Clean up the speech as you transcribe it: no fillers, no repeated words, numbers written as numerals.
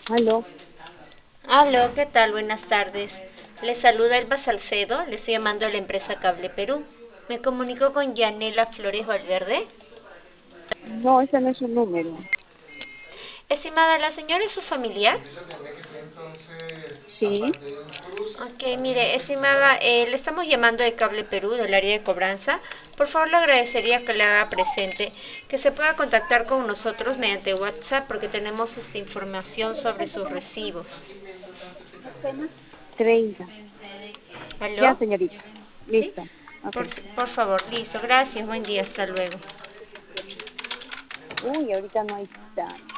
Aló. Aló, ¿qué tal? Buenas tardes. Les saluda Elba Salcedo, le estoy llamando a la empresa Cable Perú. Me comunico con Yanela Flores Valverde. No, ese no es su número. Estimada, ¿la señora es su familiar? Sí. Ok, mire, estimada, le estamos llamando de Cable Perú, del área de cobranza. Por favor, le agradecería que le haga presente que se pueda contactar con nosotros mediante WhatsApp porque tenemos esta información sobre sus recibos. 30. Ya, ¿Aló? señorita. ¿Sí? Listo. Ok. Por favor, listo. Gracias. Buen día. Hasta luego. Uy, ahorita no hay chat.